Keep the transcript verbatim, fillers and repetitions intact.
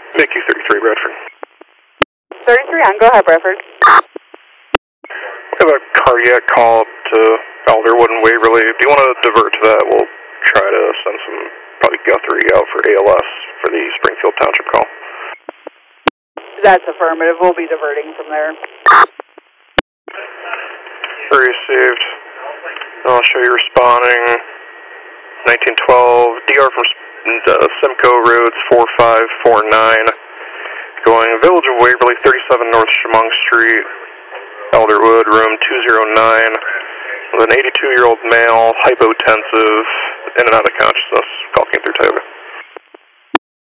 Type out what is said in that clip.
Mickey thirty-three, Bradford. thirty-three on, go ahead, Bradford. We have a cardiac call to Elderwood and Waverly. Do you want to divert to that? We'll try to send some, probably Guthrie out for A L S for the Springfield Township call. That's affirmative. We'll be diverting from there. Received. I'll show you responding. nineteen twelve, D R from uh, Simcoe Roads four five four nine. Going Village of Waverly, thirty-seven North Chemung Street, Elderwood, room two oh nine. With an eighty-two-year-old male, hypotensive, in and out of consciousness. Call came through Tioga.